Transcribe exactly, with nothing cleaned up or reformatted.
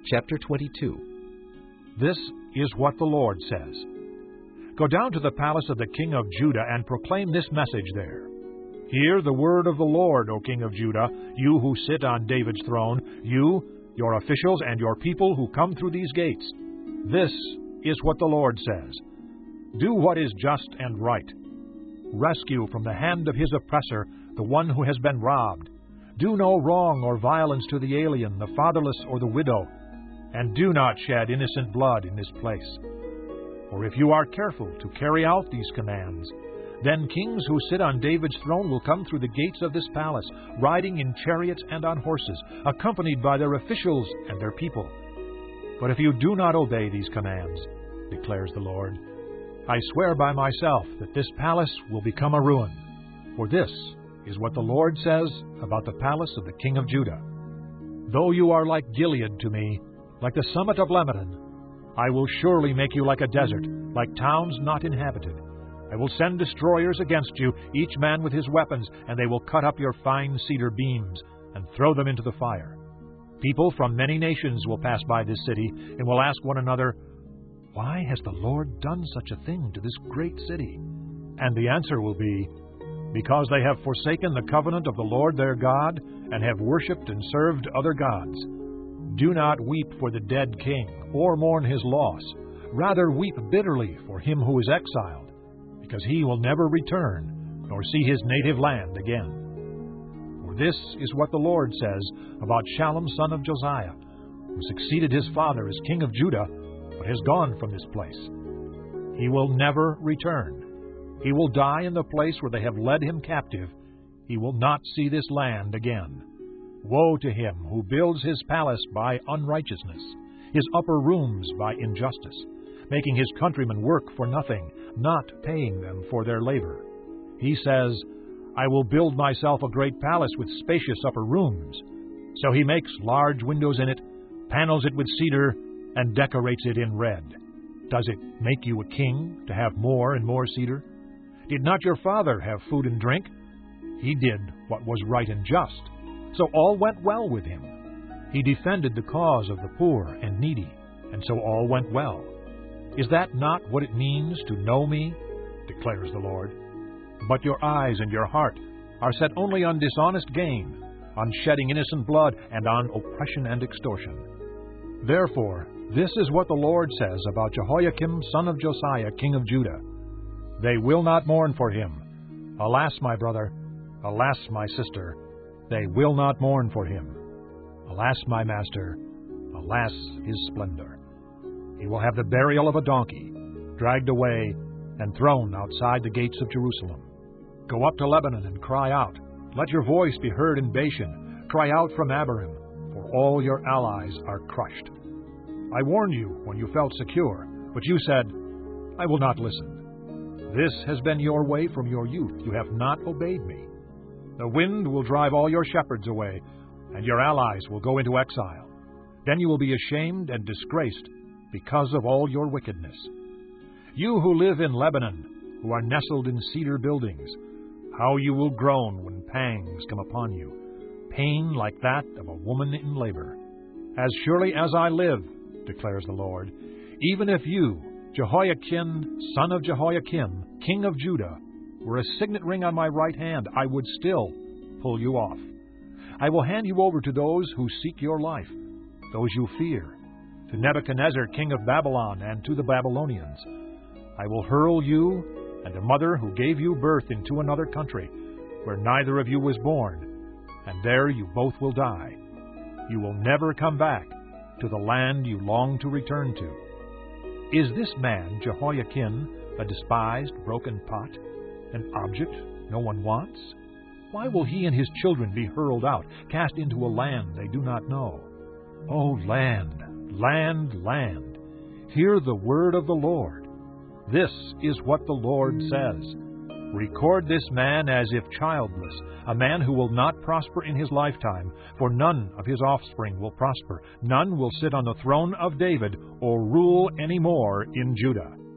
Chapter twenty-two. This is what the Lord says. Go down to the palace of the king of Judah and proclaim this message there. Hear the word of the Lord, O king of Judah, you who sit on David's throne, you, your officials, and your people who come through these gates. This is what the Lord says. Do what is just and right. Rescue from the hand of his oppressor the one who has been robbed. Do no wrong or violence to the alien, the fatherless, or the widow, and do not shed innocent blood in this place. For if you are careful to carry out these commands, then kings who sit on David's throne will come through the gates of this palace, riding in chariots and on horses, accompanied by their officials and their people. But if you do not obey these commands, declares the Lord, I swear by myself that this palace will become a ruin. For this is what the Lord says about the palace of the king of Judah. Though you are like Gilead to me, like the summit of Lebanon, I will surely make you like a desert, like towns not inhabited. I will send destroyers against you, each man with his weapons, and they will cut up your fine cedar beams and throw them into the fire. People from many nations will pass by this city and will ask one another, why has the Lord done such a thing to this great city? And the answer will be, because they have forsaken the covenant of the Lord their God and have worshipped and served other gods. Do not weep for the dead king or mourn his loss. Rather weep bitterly for him who is exiled, because he will never return nor see his native land again. For this is what the Lord says about Shallum son of Josiah, who succeeded his father as king of Judah, but has gone from this place. He will never return. He will die in the place where they have led him captive. He will not see this land again. Woe to him who builds his palace by unrighteousness, his upper rooms by injustice, making his countrymen work for nothing, not paying them for their labor. He says, I will build myself a great palace with spacious upper rooms. So he makes large windows in it, panels it with cedar, and decorates it in red. Does it make you a king to have more and more cedar? Did not your father have food and drink? He did what was right and just, so all went well with him. He defended the cause of the poor and needy, and so all went well. Is that not what it means to know me? Declares the Lord. But your eyes and your heart are set only on dishonest gain, on shedding innocent blood, and on oppression and extortion. Therefore, this is what the Lord says about Jehoiakim son of Josiah, king of Judah. They will not mourn for him. Alas, my brother, alas, my sister, they will not mourn for him. Alas, my master, alas, his splendor. He will have the burial of a donkey, dragged away and thrown outside the gates of Jerusalem. Go up to Lebanon and cry out. Let your voice be heard in Bashan. Cry out from Abarim, for all your allies are crushed. I warned you when you felt secure, but you said, I will not listen. This has been your way from your youth. You have not obeyed me. The wind will drive all your shepherds away, and your allies will go into exile. Then you will be ashamed and disgraced because of all your wickedness. You who live in Lebanon, who are nestled in cedar buildings, how you will groan when pangs come upon you, pain like that of a woman in labor. As surely as I live, declares the Lord, even if you, Jehoiakim, son of Jehoiakim, king of Judah, were a signet ring on my right hand, I would still pull you off. I will hand you over to those who seek your life, those you fear, to Nebuchadnezzar, king of Babylon, and to the Babylonians. I will hurl you and the mother who gave you birth into another country, where neither of you was born, and there you both will die. You will never come back to the land you long to return to. Is this man, Jehoiakim, a despised, broken pot, an object no one wants? Why will he and his children be hurled out, cast into a land they do not know? O land, land, land, hear the word of the Lord. This is what the Lord says. Record this man as if childless, a man who will not prosper in his lifetime, for none of his offspring will prosper. None will sit on the throne of David or rule any more in Judah.